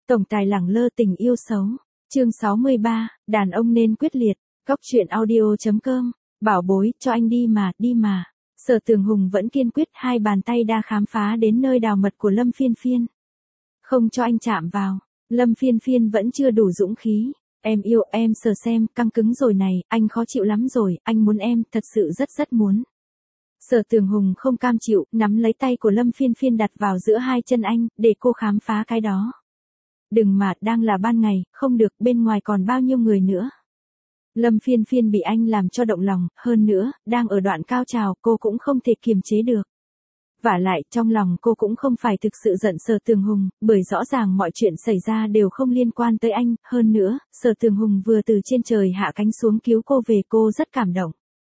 Tổng tài lẳng lơ tình yêu xấu. Chương 63, đàn ông nên quyết liệt. Cóc truyện audio.com. Bảo bối, cho anh đi mà. Sở Tường Hùng vẫn kiên quyết, hai bàn tay đã khám phá đến nơi đào mật của Lâm Phiên Phiên. Không cho anh chạm vào. Lâm Phiên Phiên vẫn chưa đủ dũng khí. Em yêu, em sờ xem, căng cứng rồi này, anh khó chịu lắm rồi, anh muốn em, thật sự rất muốn. Sở Tường Hùng không cam chịu, nắm lấy tay của Lâm Phiên Phiên đặt vào giữa hai chân anh, để cô khám phá cái đó. Đừng mà, đang là ban ngày, không được, bên ngoài còn bao nhiêu người nữa. Lâm Phiên Phiên bị anh làm cho động lòng, hơn nữa, đang ở đoạn cao trào, cô cũng không thể kiềm chế được. Vả lại, trong lòng cô cũng không phải thực sự giận Sở Tường Hùng, bởi rõ ràng mọi chuyện xảy ra đều không liên quan tới anh, hơn nữa, Sở Tường Hùng vừa từ trên trời hạ cánh xuống cứu cô về, cô rất cảm động.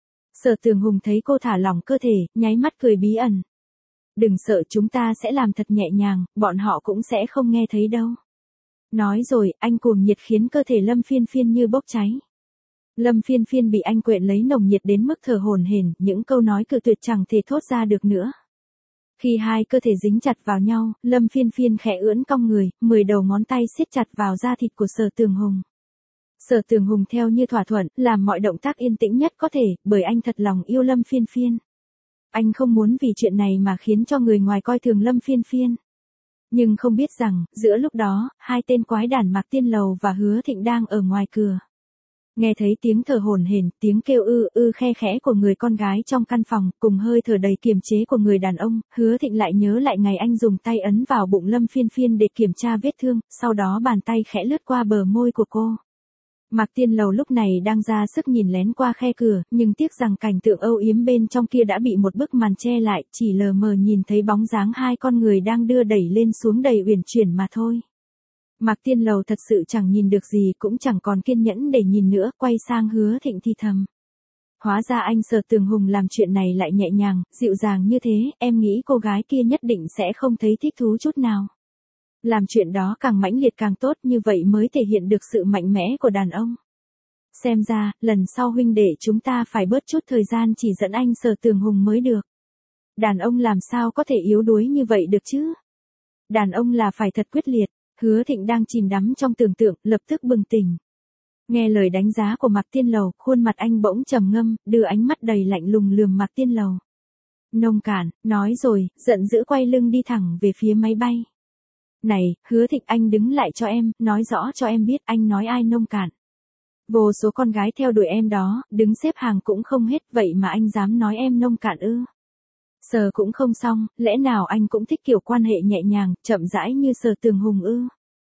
Sở Tường Hùng thấy cô thả lỏng cơ thể, nháy mắt cười bí ẩn. Đừng sợ, chúng ta sẽ làm thật nhẹ nhàng, bọn họ cũng sẽ không nghe thấy đâu. Nói rồi, anh cuồng nhiệt khiến cơ thể Lâm Phiên Phiên như bốc cháy. Lâm Phiên Phiên bị anh quện lấy nồng nhiệt đến mức thở hổn hển, những câu nói cự tuyệt chẳng thể thốt ra được nữa. Khi hai cơ thể dính chặt vào nhau, Lâm Phiên Phiên khẽ ưỡn cong người, 10 đầu ngón tay siết chặt vào da thịt của Sở Tường Hùng. Sở Tường Hùng theo như thỏa thuận, làm mọi động tác yên tĩnh nhất có thể, bởi anh thật lòng yêu Lâm Phiên Phiên. Anh không muốn vì chuyện này mà khiến cho người ngoài coi thường Lâm Phiên Phiên. Nhưng không biết rằng, giữa lúc đó, hai tên quái đản Mạc Tiên Lầu và Hứa Thịnh đang ở ngoài cửa. Nghe thấy tiếng thở hổn hển, tiếng kêu khe khẽ của người con gái trong căn phòng, cùng hơi thở đầy kiềm chế của người đàn ông, Hứa Thịnh lại nhớ lại ngày anh dùng tay ấn vào bụng Lâm Phiên Phiên để kiểm tra vết thương, sau đó bàn tay khẽ lướt qua bờ môi của cô. Mạc Tiên Lầu lúc này đang ra sức nhìn lén qua khe cửa, nhưng tiếc rằng cảnh tượng âu yếm bên trong kia đã bị một bức màn che lại, chỉ lờ mờ nhìn thấy bóng dáng hai con người đang đưa đẩy lên xuống đầy uyển chuyển mà thôi. Mạc Tiên Lầu thật sự chẳng nhìn được gì, cũng chẳng còn kiên nhẫn để nhìn nữa, quay sang Hứa Thịnh thì thầm. Hóa ra anh Sở Tường Hùng làm chuyện này lại nhẹ nhàng, dịu dàng như thế, em nghĩ cô gái kia nhất định sẽ không thấy thích thú chút nào. Làm chuyện đó càng mãnh liệt càng tốt, như vậy mới thể hiện được sự mạnh mẽ của đàn ông. Xem ra, lần sau huynh đệ chúng ta phải bớt chút thời gian chỉ dẫn anh Sở Tường Hùng mới được. Đàn ông làm sao có thể yếu đuối như vậy được chứ? Đàn ông là phải thật quyết liệt. Hứa Thịnh đang chìm đắm trong tưởng tượng, lập tức bừng tỉnh. Nghe lời đánh giá của Mạc Tiên Lầu, khuôn mặt anh bỗng trầm ngâm, đưa ánh mắt đầy lạnh lùng lườm Mạc Tiên Lầu. Nông cạn, nói rồi, giận dữ quay lưng đi thẳng về phía máy bay. Này, Hứa Thịnh, anh đứng lại cho em, nói rõ cho em biết anh nói ai nông cạn. Vô số con gái theo đuổi em đó, đứng xếp hàng cũng không hết, vậy mà anh dám nói em nông cạn ư? Sờ cũng không xong, lẽ nào anh cũng thích kiểu quan hệ nhẹ nhàng, chậm rãi như Sở Tường Hùng ư?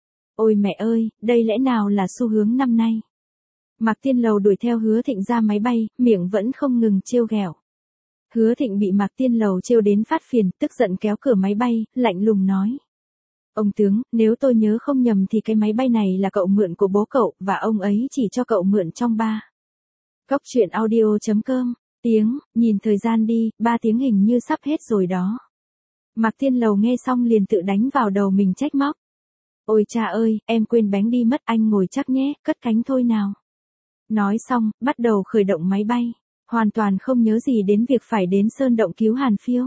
Ôi mẹ ơi, đây lẽ nào là xu hướng năm nay? Mạc Tiên Lầu đuổi theo Hứa Thịnh ra máy bay, miệng vẫn không ngừng trêu ghẹo. Hứa Thịnh bị Mạc Tiên Lầu trêu đến phát phiền, tức giận kéo cửa máy bay, lạnh lùng nói. Ông tướng, nếu tôi nhớ không nhầm thì cái máy bay này là cậu mượn của bố cậu, và ông ấy chỉ cho cậu mượn trong 3. Cóc truyện audio.com. Nhìn thời gian đi, 3 tiếng hình như sắp hết rồi đó. Mạc Tiên Lầu nghe xong liền tự đánh vào đầu mình trách móc. Ôi cha ơi, em quên bánh đi mất, anh ngồi chắc nhé, cất cánh thôi nào. Nói xong, bắt đầu khởi động máy bay, hoàn toàn không nhớ gì đến việc phải đến sơn động cứu Hàn Phiêu.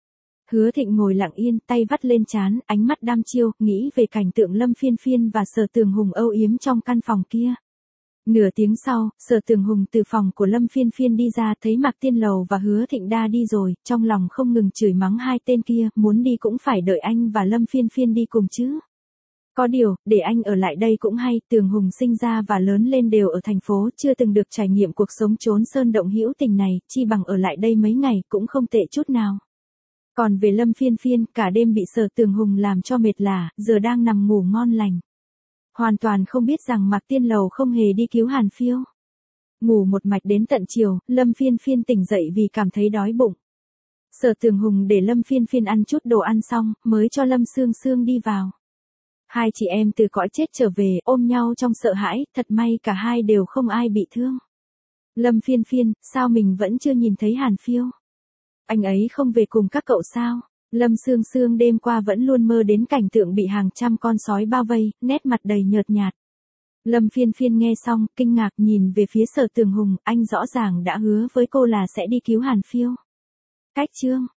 Hứa Thịnh ngồi lặng yên, tay vắt lên trán, ánh mắt đăm chiêu, nghĩ về cảnh tượng Lâm Phiên Phiên và Sở Tường Hùng âu yếm trong căn phòng kia. Nửa tiếng sau, Sở Tường Hùng từ phòng của Lâm Phiên Phiên đi ra, thấy Mạc Tiên Lầu và Hứa Thịnh đã đi rồi, trong lòng không ngừng chửi mắng hai tên kia, muốn đi cũng phải đợi anh và Lâm Phiên Phiên đi cùng chứ. Có điều, để anh ở lại đây cũng hay, Tường Hùng sinh ra và lớn lên đều ở thành phố, chưa từng được trải nghiệm cuộc sống trốn sơn động hữu tình này, chi bằng ở lại đây mấy ngày, cũng không tệ chút nào. Còn về Lâm Phiên Phiên, cả đêm bị Sở Tường Hùng làm cho mệt lả, giờ đang nằm ngủ ngon lành. Hoàn toàn không biết rằng Mạc Tiên Lầu không hề đi cứu Hàn Phiêu. Ngủ một mạch đến tận chiều, Lâm Phiên Phiên tỉnh dậy vì cảm thấy đói bụng. Sở Tường Hùng để Lâm Phiên Phiên ăn chút đồ ăn xong, mới cho Lâm Sương Sương đi vào. Hai chị em từ cõi chết trở về, ôm nhau trong sợ hãi, thật may cả hai đều không ai bị thương. Lâm Phiên Phiên, sao mình vẫn chưa nhìn thấy Hàn Phiêu? Anh ấy không về cùng các cậu sao? Lâm Sương Sương đêm qua vẫn luôn mơ đến cảnh tượng bị hàng trăm con sói bao vây, nét mặt đầy nhợt nhạt. Lâm Phiên Phiên nghe xong, kinh ngạc nhìn về phía Sở Tường Hùng, anh rõ ràng đã hứa với cô là sẽ đi cứu Hàn Phiêu. Cách chương